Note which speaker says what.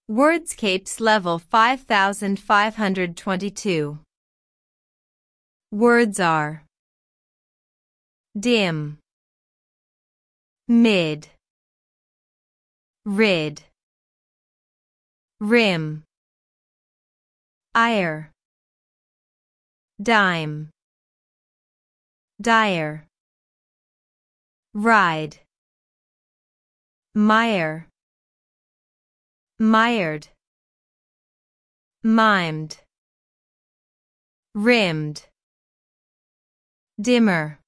Speaker 1: Wordscapes level 5522. Words are dim, mid, rid, rim, ire, dime, dire, ride, mire, mired, mimed, rimmed, dimmer.